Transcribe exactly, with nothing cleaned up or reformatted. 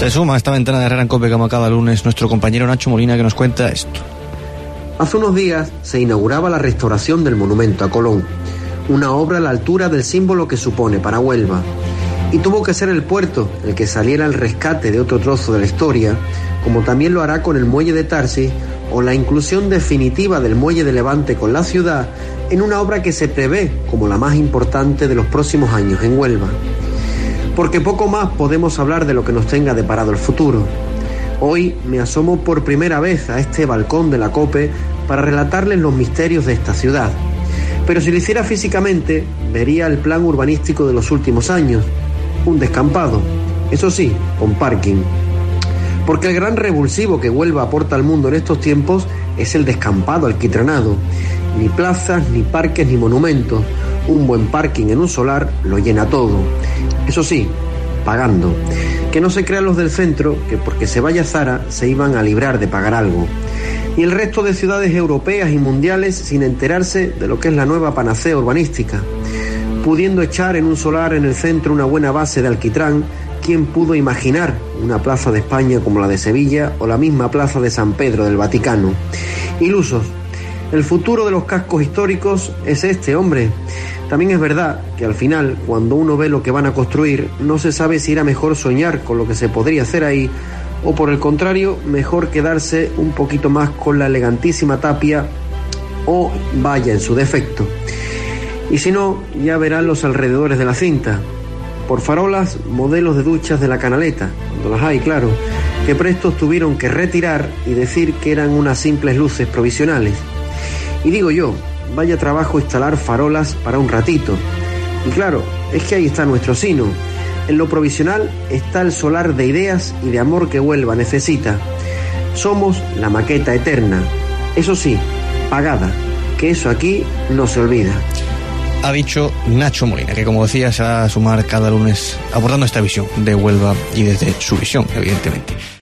Se suma a esta ventana de Herrera en COPE como cada lunes nuestro compañero Nacho Molina, que nos cuenta esto. Hace unos días se inauguraba la restauración del monumento a Colón, una obra a la altura del símbolo que supone para Huelva. Y tuvo que ser el puerto el que saliera al rescate de otro trozo de la historia, como también lo hará con el muelle de Tarsis o la inclusión definitiva del muelle de Levante con la ciudad en una obra que se prevé como la más importante de los próximos años en Huelva. Porque poco más podemos hablar de lo que nos tenga deparado el futuro. Hoy me asomo por primera vez a este balcón de la COPE para relatarles los misterios de esta ciudad. Pero si lo hiciera físicamente, vería el plan urbanístico de los últimos años. Un descampado, eso sí, con parking. Porque el gran revulsivo que Huelva aporta al mundo en estos tiempos es el descampado alquitranado. Ni plazas, ni parques, ni monumentos. Un buen parking en un solar lo llena todo. Eso sí, pagando. Que no se crean los del centro que porque se vaya Zara se iban a librar de pagar algo. Y el resto de ciudades europeas y mundiales sin enterarse de lo que es la nueva panacea urbanística. Pudiendo echar en un solar en el centro una buena base de alquitrán, ¿quién pudo imaginar una plaza de España como la de Sevilla o la misma plaza de San Pedro del Vaticano? Ilusos. El futuro de los cascos históricos es este, hombre. También es verdad que al final, cuando uno ve lo que van a construir, no se sabe si era mejor soñar con lo que se podría hacer ahí, o por el contrario, mejor quedarse un poquito más con la elegantísima tapia, o vaya en su defecto. Y si no, ya verán los alrededores de la cinta. Por farolas, modelos de duchas de la Canaleta, cuando las hay, claro, que prestos tuvieron que retirar y decir que eran unas simples luces provisionales. Y digo yo, vaya trabajo instalar farolas para un ratito. Y claro, es que ahí está nuestro sino. En lo provisional está el solar de ideas y de amor que Huelva necesita. Somos la maqueta eterna. Eso sí, pagada, que eso aquí no se olvida. Ha dicho Nacho Molina, que como decía se va a sumar cada lunes abordando esta visión de Huelva y desde su visión, evidentemente.